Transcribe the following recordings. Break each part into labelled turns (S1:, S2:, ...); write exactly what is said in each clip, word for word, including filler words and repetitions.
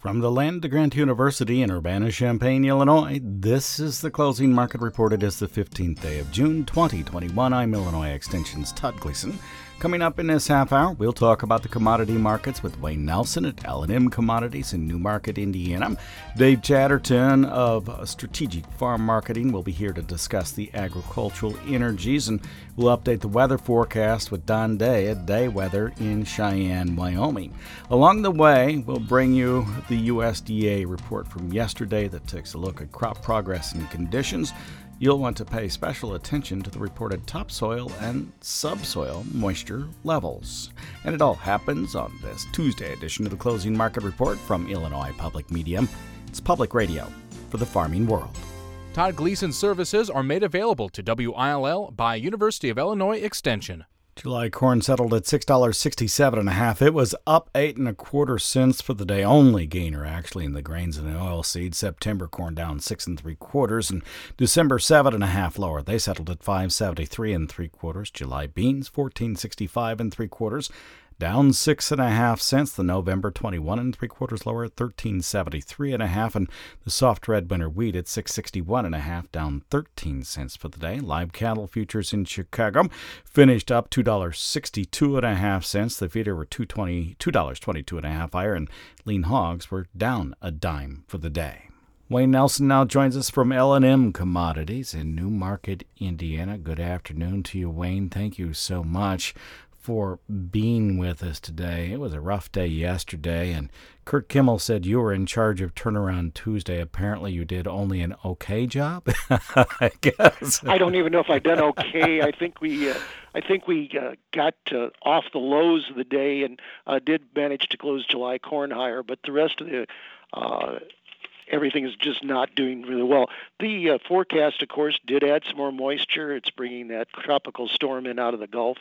S1: From the land of Grant University in Urbana-Champaign, Illinois, this is the Closing Market Report. It is the fifteenth day of June, twenty twenty-one. I'm Illinois Extension's Todd Gleason. Coming up in this half hour, we'll talk about the commodity markets with Wayne Nelson at L and M Commodities in Newmarket, Indiana. Dave Chatterton of Strategic Farm Marketing will be here to discuss the agricultural energies, and we'll update the weather forecast with Don Day at Day Weather in Cheyenne, Wyoming. Along the way, we'll bring you the U S D A report from yesterday that takes a look at crop progress and conditions. You'll want to pay special attention to the reported topsoil and subsoil moisture levels. And it all happens on this Tuesday edition of the Closing Market Report from Illinois Public Media. It's public radio for the farming world.
S2: Todd Gleason services are made available to W I L L by University of Illinois Extension.
S1: July corn settled at six dollars and sixty-seven cents a half. It was up eight and a quarter cents for the day. Only gainer actually in the grains and the oilseeds. September corn down six and three quarters, and December seven and a half lower. They settled at five seventy-three and three quarters. July beans fourteen sixty-five and three quarters. Down six and a half cents. The November twenty-one and three quarters lower at thirteen seventy-three and a half, and the soft red winter wheat at six sixty-one and a half, down thirteen cents for the day. Live cattle futures in Chicago finished up two dollars and sixty-two and a half cents. The feeder were two twenty, two dollars and twenty-two and a half higher, and lean hogs were down a dime for the day. Wayne Nelson now joins us from L and M Commodities in Newmarket, Indiana. Good afternoon to you, Wayne. Thank you so much for being with us today. It was a rough day yesterday, and Kurt Kimmel said you were in charge of Turnaround Tuesday. Apparently you did only an okay job, I guess.
S3: I don't even know if I done okay. I think we uh, I think we uh, got uh, off the lows of the day and uh, did manage to close July corn higher, but the rest of the uh, everything is just not doing really well. The uh, forecast, of course, did add some more moisture. It's bringing that tropical storm in out of the Gulf,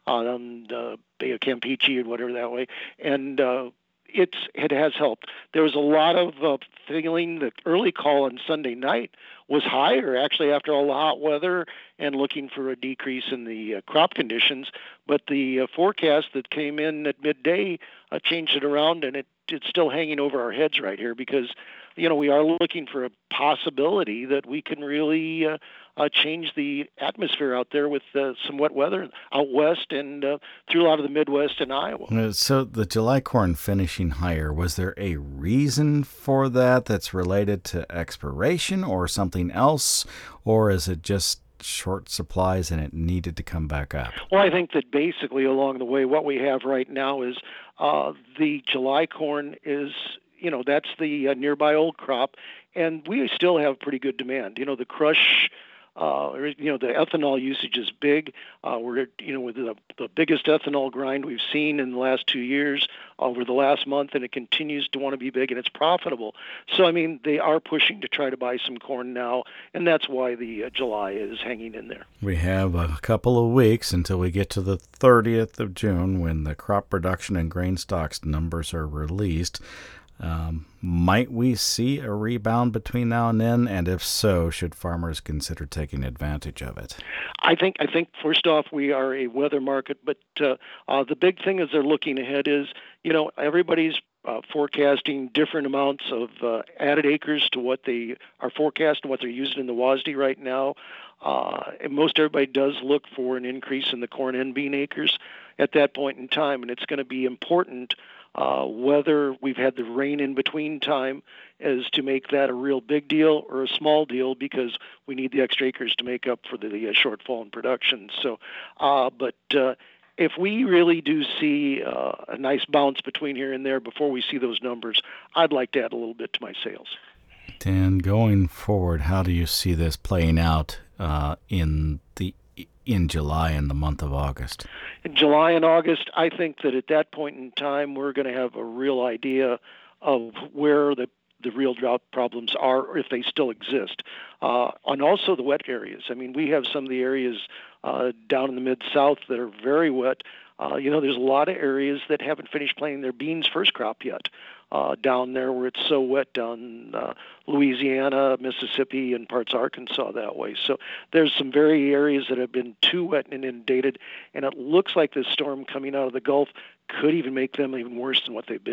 S3: on the Bay of Campeche and whatever that way, and uh, it's it has helped. There was a lot of uh, feeling. The early call on Sunday night was higher, actually, after all the hot weather and looking for a decrease in the uh, crop conditions. But the uh, forecast that came in at midday uh, changed it around, and it, it's still hanging over our heads right here because, you know, we are looking for a possibility that we can really uh, uh, change the atmosphere out there with uh, some wet weather out west and uh, through a lot of the Midwest and Iowa.
S1: So the July corn finishing higher, was there a reason for that that's related to expiration or something else, or is it just short supplies and it needed to come back up?
S3: Well, I think that basically along the way, what we have right now is uh, the July corn is, you know, that's the uh, nearby old crop, and we still have pretty good demand. You know, the crush, uh, you know, the ethanol usage is big. Uh, we're, you know, with the, the biggest ethanol grind we've seen in the last two years over the last month, and it continues to want to be big, and it's profitable. So, I mean, they are pushing to try to buy some corn now, and that's why the uh, July is hanging in there.
S1: We have a couple of weeks until we get to the thirtieth of June when the crop production and grain stocks numbers are released. Um, might we see a rebound between now and then? And if so, should farmers consider taking advantage of it?
S3: I think, I think first off, we are a weather market, but uh, uh, the big thing as they're looking ahead is, you know, everybody's uh, forecasting different amounts of uh, added acres to what they are forecasting, what they're using in the W A S D right now. Uh, and most everybody does look for an increase in the corn and bean acres at that point in time, and it's going to be important Uh, whether we've had the rain in between time is to make that a real big deal or a small deal, because we need the extra acres to make up for the, the uh, shortfall in production. So, uh, but uh, if we really do see uh, a nice bounce between here and there before we see those numbers, I'd like to add a little bit to my sales.
S1: Dan, going forward, how do you see this playing out uh, in the in July and the month of August?
S3: In July and August, I think that at that point in time, we're going to have a real idea of where the, the real drought problems are, or if they still exist. Uh, and also the wet areas. I mean, we have some of the areas uh, down in the Mid-South that are very wet. Uh, you know, there's a lot of areas that haven't finished planting their beans first crop yet. Uh, down there where it's so wet down uh, Louisiana, Mississippi, and parts of Arkansas that way. So there's some very areas that have been too wet and inundated, and it looks like this storm coming out of the Gulf could even make them even worse than what they've been.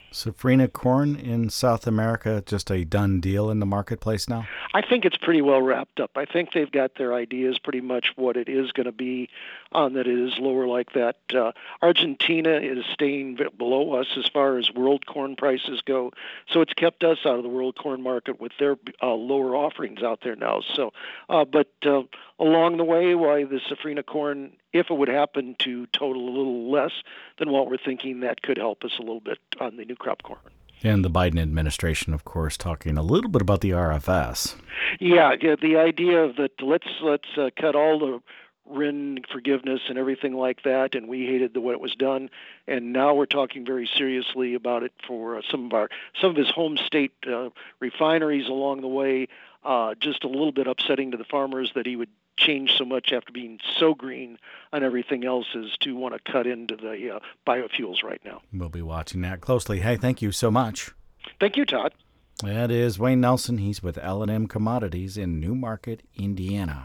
S1: Safrinha corn in South America, just a done deal in the marketplace now?
S3: I think it's pretty well wrapped up. I think they've got their ideas pretty much what it is going to be, um, that it is lower like that. Uh, Argentina is staying below us as far as world corn prices go, so it's kept us out of the world corn market with their uh, lower offerings out there now. So, uh, but uh, along the way, why the Safrinha corn, if it would happen to total a little less than what we're thinking, that could help us a little bit on the new crop corn.
S1: And the Biden administration, of course, talking a little bit about the R F S.
S3: Yeah, yeah, the idea of that let's let's uh, cut all the R I N forgiveness and everything like that, and we hated the way it was done, and now we're talking very seriously about it for uh, some of our some of his home state uh, refineries along the way. Uh, just a little bit upsetting to the farmers that he would change so much after being so green on everything else as to want to cut into the uh, biofuels right now.
S1: We'll be watching that closely. Hey, thank you so much.
S3: Thank you, Todd.
S1: That is Wayne Nelson. He's with L and M Commodities in Newmarket, Indiana.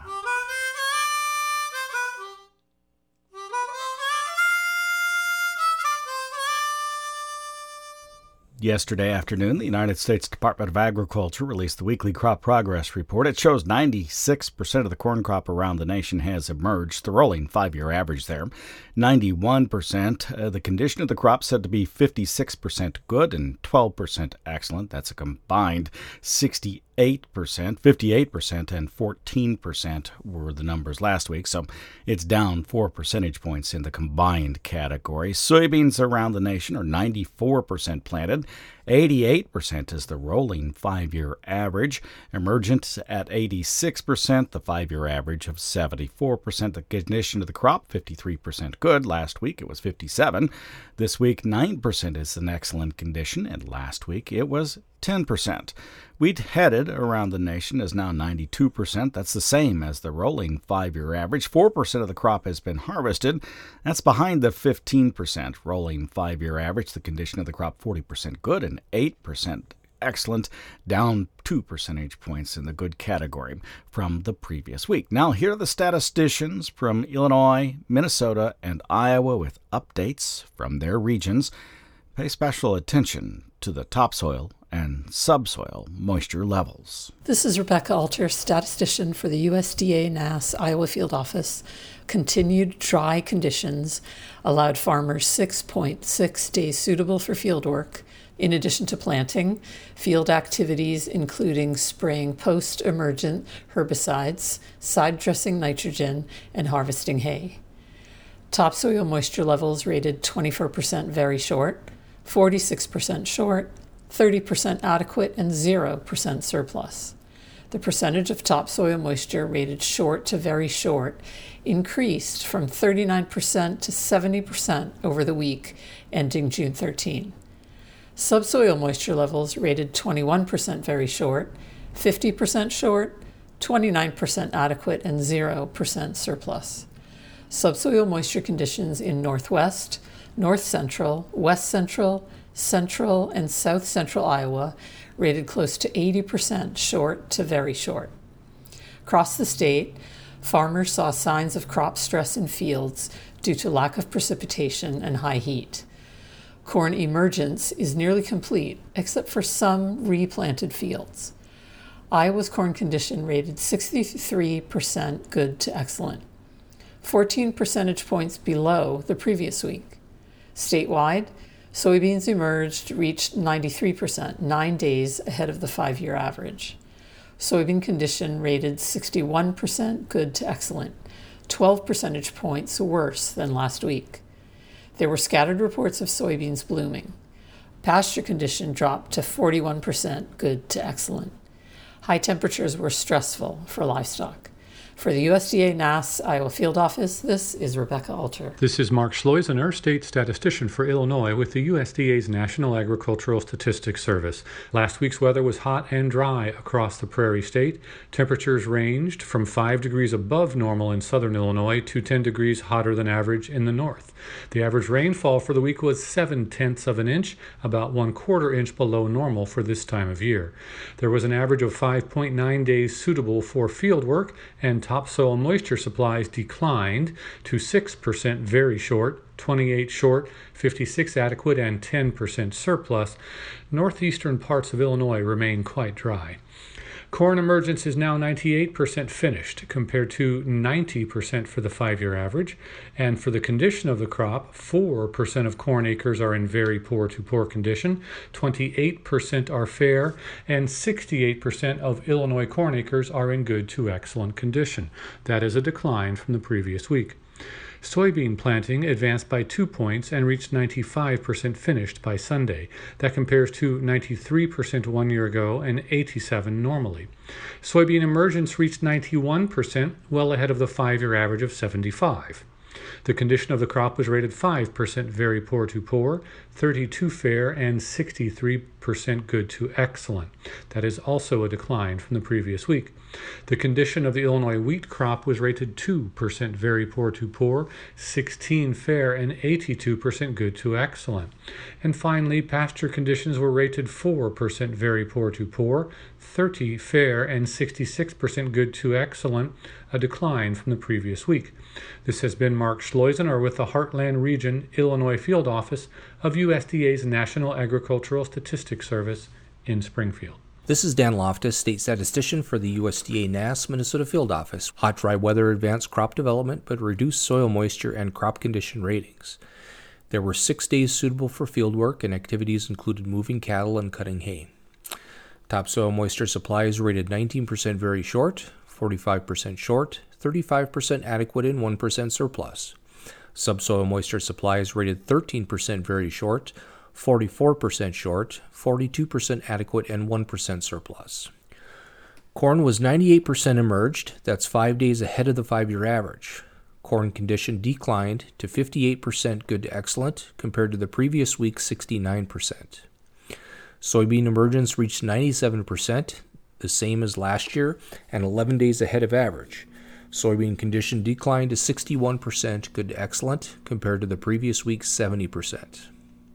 S1: Yesterday afternoon, the United States Department of Agriculture released the weekly crop progress report. It shows ninety-six percent of the corn crop around the nation has emerged, the rolling five-year average there. ninety-one percent. Uh, the condition of the crop said to be fifty-six percent good and twelve percent excellent. That's a combined sixty-eight percent. fifty-eight percent and fourteen percent were the numbers last week, so it's down four percentage points in the combined category. Soybeans around the nation are ninety-four percent planted. eighty-eight percent is the rolling five-year average. Emergent at eighty-six percent, the five-year average of seventy-four percent. The condition of the crop, fifty-three percent good. Last week it was fifty-seven. This week, nine percent is in excellent condition, and last week it was ten percent. Wheat headed around the nation is now ninety-two percent. That's the same as the rolling five-year average. four percent of the crop has been harvested. That's behind the fifteen percent rolling five-year average. The condition of the crop, forty percent good and eight percent excellent, down two percentage points in the good category from the previous week. Now, here are the statisticians from Illinois, Minnesota, and Iowa with updates from their regions. Pay special attention to the topsoil and subsoil moisture levels.
S4: This is Rebecca Alter, statistician for the U S D A N A S Iowa Field Office. Continued dry conditions allowed farmers six point six days suitable for field work, in addition to planting, field activities including spraying post-emergent herbicides, side dressing nitrogen, and harvesting hay. Topsoil moisture levels rated twenty-four percent very short, forty-six percent short, thirty percent adequate, and zero percent surplus. The percentage of topsoil moisture rated short to very short increased from thirty-nine percent to seventy percent over the week ending June thirteenth. Subsoil moisture levels rated twenty-one percent very short, fifty percent short, twenty-nine percent adequate, and zero percent surplus. Subsoil moisture conditions in northwest, north central, west central, central, and south central Iowa rated close to eighty percent short to very short. Across the state, farmers saw signs of crop stress in fields due to lack of precipitation and high heat. Corn emergence is nearly complete, except for some replanted fields. Iowa's corn condition rated sixty-three percent good to excellent, fourteen percentage points below the previous week. Statewide, soybeans emerged reached ninety-three percent, nine days ahead of the five-year average. Soybean condition rated sixty-one percent good to excellent, twelve percentage points worse than last week. There were scattered reports of soybeans blooming. Pasture condition dropped to forty-one percent good to excellent. High temperatures were stressful for livestock. For the U S D A N A S Iowa Field Office, this is Rebecca Alter.
S5: This is Mark Schloisener, state statistician for Illinois with the U S D A's National Agricultural Statistics Service. Last week's weather was hot and dry across the Prairie State. Temperatures ranged from five degrees above normal in southern Illinois to ten degrees hotter than average in the north. The average rainfall for the week was seven tenths of an inch, about one quarter inch below normal for this time of year. There was an average of five point nine days suitable for field work and topsoil moisture supplies declined to six percent very short, twenty-eight short, fifty-six adequate, and ten percent surplus. Northeastern parts of Illinois remain quite dry. Corn emergence is now ninety-eight percent finished compared to ninety percent for the five-year average. And for the condition of the crop, four percent of corn acres are in very poor to poor condition, twenty-eight percent are fair, and sixty-eight percent of Illinois corn acres are in good to excellent condition. That is a decline from the previous week. Soybean planting advanced by two points and reached ninety-five percent finished by Sunday. That compares to ninety-three percent one year ago and eighty-seven normally. Soybean emergence reached ninety-one percent, well ahead of the five-year average of seventy-five. The condition of the crop was rated five percent very poor to poor, thirty-two fair, and sixty-three percent good to excellent. That is also a decline from the previous week. The condition of the Illinois wheat crop was rated two percent very poor to poor, sixteen fair, and eighty-two percent good to excellent. And finally, pasture conditions were rated four percent very poor to poor, thirty fair, and sixty-six percent good to excellent, a decline from the previous week. This has been Mark Schloisener with the Heartland Region Illinois Field Office of U S D A's National Agricultural Statistics Service in Springfield.
S6: This is Dan Loftus, State Statistician for the U S D A N A S Minnesota Field Office. Hot, dry weather advanced crop development, but reduced soil moisture and crop condition ratings. There were six days suitable for field work, and activities included moving cattle and cutting hay. Topsoil moisture supply is rated nineteen percent very short, forty-five percent short, thirty-five percent adequate, and one percent surplus. Subsoil moisture supply is rated thirteen percent very short, forty-four percent short, forty-two percent adequate, and one percent surplus. Corn was ninety-eight percent emerged, that's five days ahead of the five-year average. Corn condition declined to fifty-eight percent good to excellent, compared to the previous week's sixty-nine percent. Soybean emergence reached ninety-seven percent, the same as last year, and eleven days ahead of average. Soybean condition declined to sixty-one percent good to excellent, compared to the previous week's seventy percent.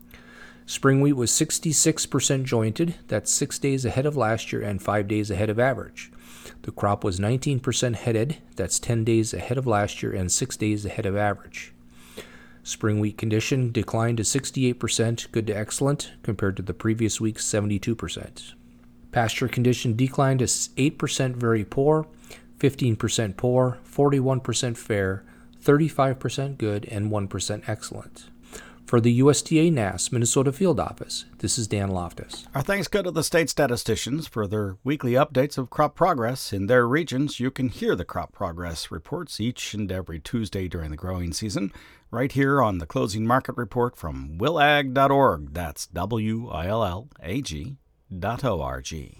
S6: Spring wheat was sixty-six percent jointed, that's six days ahead of last year and five days ahead of average. The crop was nineteen percent headed, that's ten days ahead of last year and six days ahead of average. Spring wheat condition declined to sixty-eight percent good to excellent, compared to the previous week's seventy-two percent. Pasture condition declined to eight percent very poor, fifteen percent poor, forty-one percent fair, thirty-five percent good, and one percent excellent. For the U S D A N A S Minnesota Field Office, this is Dan Loftus.
S1: Our thanks go to the state statisticians for their weekly updates of crop progress in their regions. You can hear the crop progress reports each and every Tuesday during the growing season, right here on the Closing Market Report from willag dot org. That's W I L L A G dot O R G.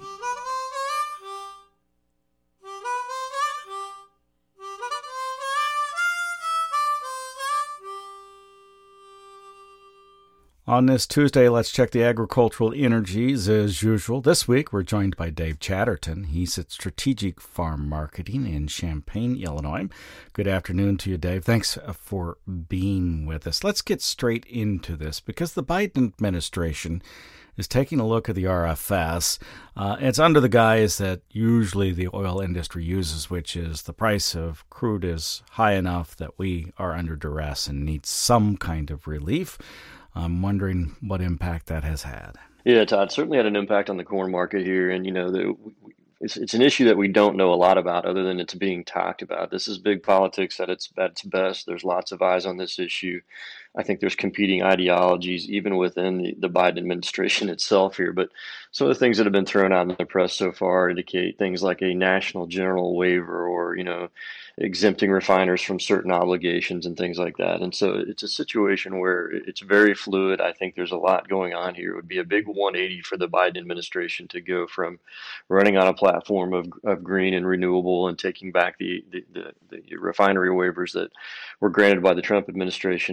S1: On this Tuesday, let's check the agricultural energies as usual. This week, we're joined by Dave Chatterton. He's at Strategic Farm Marketing in Champaign, Illinois. Good afternoon to you, Dave. Thanks for being with us. Let's get straight into this because the Biden administration is taking a look at the R F S. Uh, it's under the guise that usually the oil industry uses, which is the price of crude is high enough that we are under duress and need some kind of relief. I'm wondering what impact that has had.
S7: Yeah, Todd, certainly had an impact on the corn market here. And, you know, the, it's, it's an issue that we don't know a lot about other than it's being talked about. This is big politics at its, at its best. There's lots of eyes on this issue. I think there's competing ideologies even within the, the Biden administration itself here. But some of the things that have been thrown out in the press so far indicate things like a national general waiver or, you know, exempting refiners from certain obligations and things like that. And so it's a situation where it's very fluid. I think there's a lot going on here. It would be a big one eighty for the Biden administration to go from running on a platform of, of green and renewable and taking back the, the, the, the refinery waivers that were granted by the Trump administration to move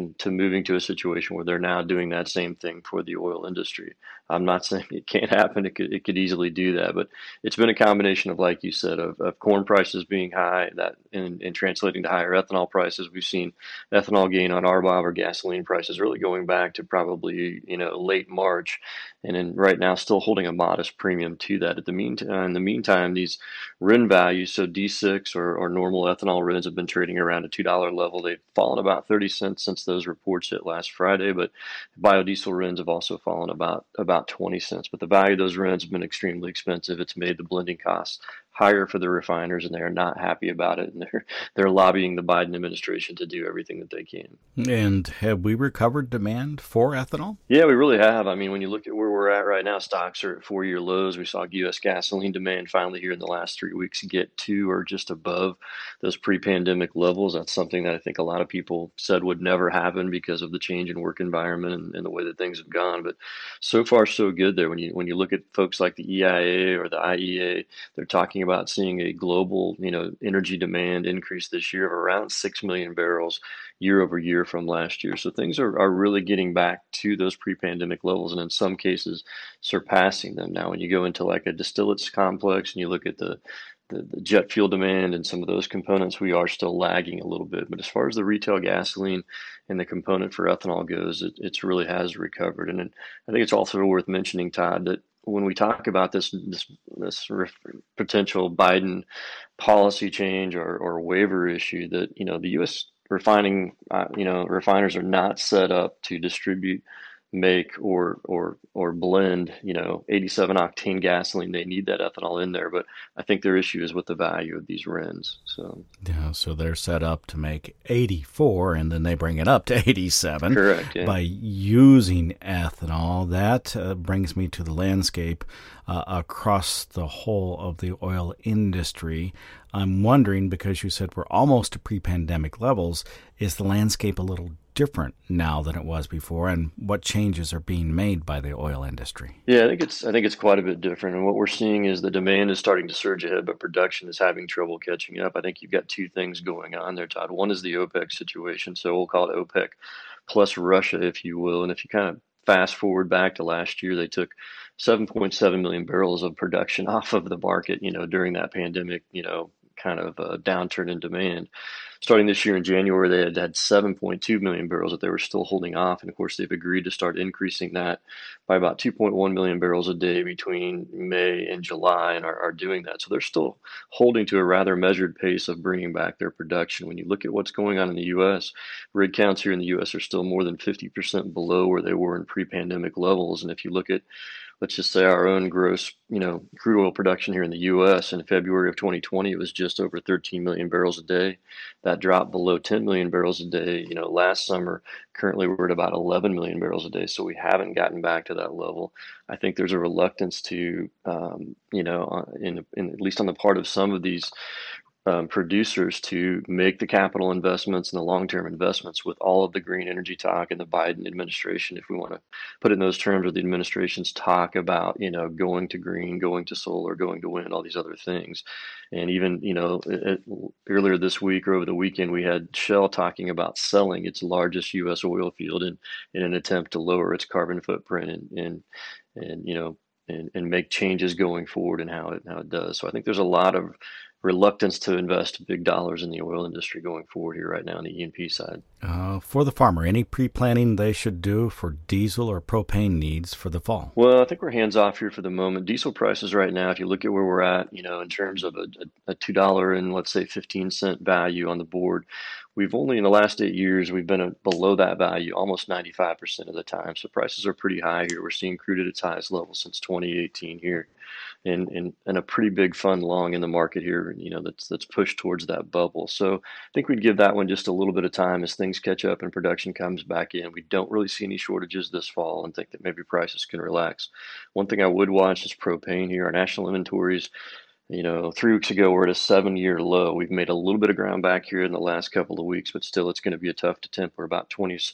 S7: moving to a situation where they're now doing that same thing for the oil industry. I'm not saying it can't happen. It could, it could easily do that, but it's been a combination of, like you said, of, of corn prices being high, that and, and translating to higher ethanol prices. We've seen ethanol gain on R B O B or gasoline prices really going back to probably, you know, late March, and then right now still holding a modest premium to that. At the meantime, in the meantime, these R I N values, so D six or, or normal ethanol R I Ns, have been trading around a two dollar level. They've fallen about thirty cents since those reports hit last Friday, but biodiesel R I Ns have also fallen about about twenty cents. But the value of those R I Ns have been extremely expensive. It's made the blending costs higher for the refiners, and they are not happy about it. And they're they're lobbying the Biden administration to do everything that they can.
S1: And have we recovered demand for ethanol?
S7: Yeah, we really have. I mean, when you look at where we're at right now, stocks are at four-year lows. We saw U S gasoline demand finally here in the last three weeks get to or just above those pre-pandemic levels. That's something that I think a lot of people said would never happen because of the change in work environment and, and the way that things have gone. But so far, so good there. When you when you look at folks like the E I A or the I E A, they're talking about seeing a global, you know, energy demand increase this year of around six million barrels year over year from last year. So things are, are really getting back to those pre-pandemic levels, and in some cases surpassing them. Now, when you go into like a distillates complex and you look at the The, the jet fuel demand and some of those components, we are still lagging a little bit. But as far as the retail gasoline and the component for ethanol goes, it it's really has recovered. And it, I think it's also worth mentioning, Todd, that when we talk about this this this ref- potential Biden policy change or, or waiver issue, that you know the U S refining uh, you know refiners are not set up to distribute, make or or or blend, you know, eighty-seven octane gasoline. They need that ethanol in there, but I think their issue is with the value of these R I Ns. So
S1: yeah, so they're set up to make eighty-four, and then they bring it up to eighty-seven.
S7: Correct. Yeah.
S1: By using ethanol. That uh, brings me to the landscape uh, across the whole of the oil industry. I'm wondering, because you said we're almost to pre-pandemic levels, is the landscape a little different now than it was before, and what changes are being made by the oil industry?
S7: Yeah, I think it's I think it's quite a bit different. And what we're seeing is the demand is starting to surge ahead, but production is having trouble catching up. I think you've got two things going on there, Todd. One is the OPEC situation, so we'll call it OPEC plus Russia, if you will. And if you kind of fast forward back to last year, they took seven point seven million barrels of production off of the market, you know, during that pandemic, you know, kind of a downturn in demand. Starting this year in January, they had had seven point two million barrels that they were still holding off. And of course, they've agreed to start increasing that by about two point one million barrels a day between May and July, and are, are doing that. So they're still holding to a rather measured pace of bringing back their production. When you look at what's going on in the U S, rig counts here in the U S are still more than fifty percent below where they were in pre-pandemic levels. And if you look at, let's just say, our own gross, you know, crude oil production here in the U S in February of twenty twenty, it was just over thirteen million barrels a day. That dropped below ten million barrels a day, you know, last summer. Currently, we're at about eleven million barrels a day, so we haven't gotten back to that level. I think there's a reluctance to, um, you know, in, in at least on the part of some of these Um, producers to make the capital investments and the long-term investments with all of the green energy talk in the Biden administration, if we want to put it in those terms, or the administration's talk about, you know, going to green, going to solar, going to wind, all these other things. And even, you know, it, it, earlier this week or over the weekend, we had Shell talking about selling its largest U S oil field in, in an attempt to lower its carbon footprint and, and, and you know, and, and make changes going forward in how it, how it does. So I think there's a lot of reluctance to invest big dollars in the oil industry going forward here right now on the E and P side.
S1: Uh, for the farmer, any pre-planning they should do for diesel or propane needs for the fall?
S7: Well, I think we're hands off here for the moment. Diesel prices right now, if you look at where we're at, you know, in terms of a, a, a two dollars and let's say fifteen cent value on the board, we've only in the last eight years, we've been a, below that value almost ninety-five percent of the time. So prices are pretty high here. We're seeing crude at its highest level since twenty eighteen here. And, and, and a pretty big fund long in the market here, you know, that's that's pushed towards that bubble. So I think we'd give that one just a little bit of time as things catch up and production comes back in. We don't really see any shortages this fall and think that maybe prices can relax. One thing I would watch is propane here. Our national inventories, you know, three weeks ago, we're at a seven-year low. We've made a little bit of ground back here in the last couple of weeks, but still it's going to be a tough to tempt. We're about twenty,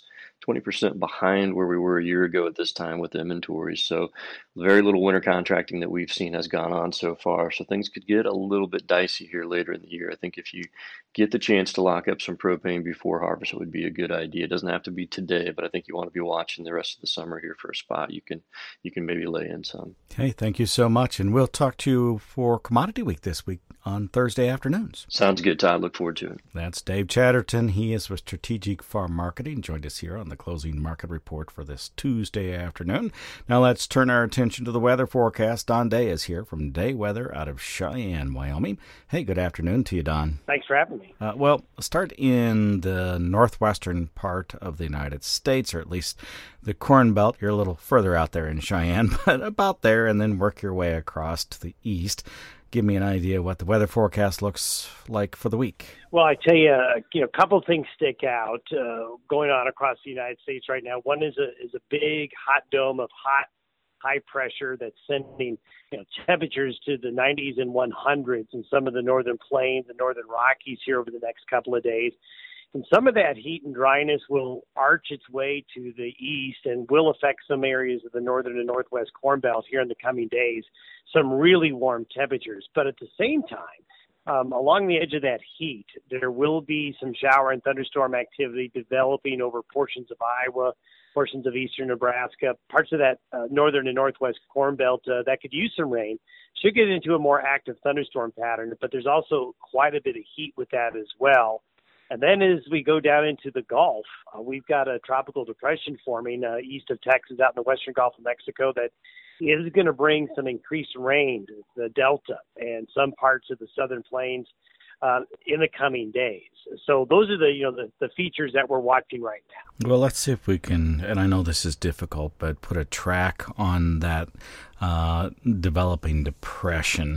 S7: twenty percent behind where we were a year ago at this time with inventories. So very little winter contracting that we've seen has gone on so far. So things could get a little bit dicey here later in the year. I think if you get the chance to lock up some propane before harvest, it would be a good idea. It doesn't have to be today, but I think you want to be watching the rest of the summer here for a spot. You can you can maybe lay in some.
S1: Hey, thank you so much. And we'll talk to you for Commodity Week this week on Thursday afternoons.
S7: Sounds good, Todd. Look forward to it.
S1: That's Dave Chatterton. He is with Strategic Farm Marketing. Joined us here on the Closing Market Report for this Tuesday afternoon. Now let's turn our attention to the weather forecast. Don Day is here from Day Weather out of Cheyenne, Wyoming. Hey, good afternoon to you, Don.
S8: Thanks for having me.
S1: Uh, well, start in the northwestern part of the United States, or at least the Corn Belt. You're a little further out there in Cheyenne, but about there, and then work your way across to the east. Give me an idea what the weather forecast looks like for the week.
S8: Well, I tell you, you know, a couple of things stick out uh, going on across the United States right now. One is a is a big hot dome of hot, high pressure that's sending, you know, temperatures to the nineties and one hundreds in some of the northern plains and northern Rockies here over the next couple of days. And some of that heat and dryness will arch its way to the east and will affect some areas of the northern and northwest Corn Belt here in the coming days. Some really warm temperatures. But at the same time, um, along the edge of that heat, there will be some shower and thunderstorm activity developing over portions of Iowa, portions of eastern Nebraska, parts of that uh, northern and northwest Corn Belt uh, that could use some rain. Should get into a more active thunderstorm pattern, but there's also quite a bit of heat with that as well. And then as we go down into the Gulf, uh, we've got a tropical depression forming uh, east of Texas out in the western Gulf of Mexico that is going to bring some increased rain to the Delta and some parts of the southern plains uh, in the coming days. So those are the, you know, the, the features that we're watching right now.
S1: Well, let's see if we can, and I know this is difficult, but put a track on that uh, developing depression.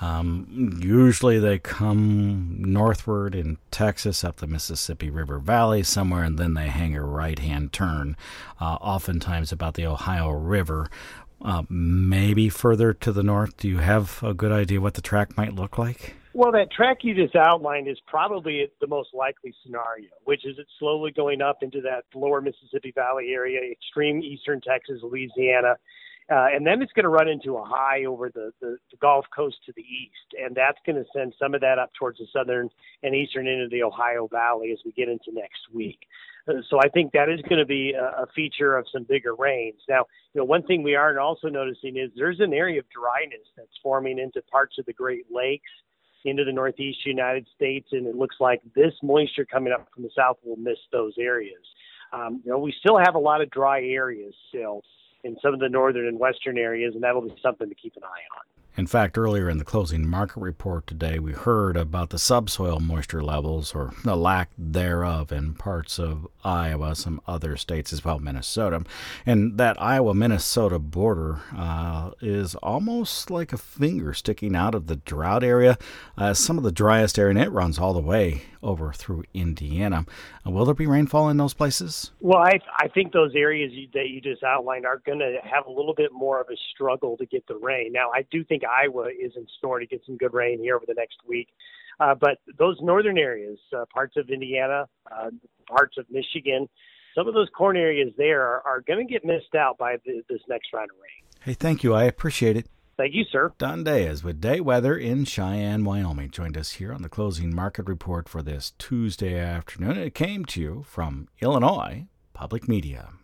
S1: Um, usually they come northward in Texas up the Mississippi River Valley somewhere, and then they hang a right-hand turn, uh, oftentimes about the Ohio River. Uh, maybe further to the north. Do you have a good idea what the track might look like?
S8: Well, that track you just outlined is probably the most likely scenario, which is it's slowly going up into that lower Mississippi Valley area, extreme eastern Texas, Louisiana, uh, and then it's going to run into a high over the, the, the Gulf Coast to the east, and that's going to send some of that up towards the southern and eastern end of the Ohio Valley as we get into next week. Uh, so I think that is going to be a, a feature of some bigger rains. Now, you know, one thing we are also noticing is there's an area of dryness that's forming into parts of the Great Lakes, into the northeast United States, and it looks like this moisture coming up from the south will miss those areas. Um, you know, we still have a lot of dry areas still in some of the northern and western areas, and that'll be something to keep an eye on.
S1: In fact, earlier in the closing market report today, we heard about the subsoil moisture levels, or the lack thereof, in parts of Iowa, some other states as well, Minnesota. And that Iowa-Minnesota border uh, is almost like a finger sticking out of the drought area. Uh, some of the driest area, and it runs all the way over through Indiana. Uh, will there be rainfall in those places?
S8: Well, I, I think those areas you, that you just outlined are going to have a little bit more of a struggle to get the rain. Now, I do think Iowa is in store to get some good rain here over the next week. Uh, but those northern areas, uh, parts of Indiana, uh, parts of Michigan, some of those corn areas there are, are going to get missed out by the, this next round of rain.
S1: Hey, thank you. I appreciate it.
S8: Thank you, sir.
S1: Don Day is with Day Weather in Cheyenne, Wyoming. Joined us here on the Closing Market Report for this Tuesday afternoon. It came to you from Illinois Public Media.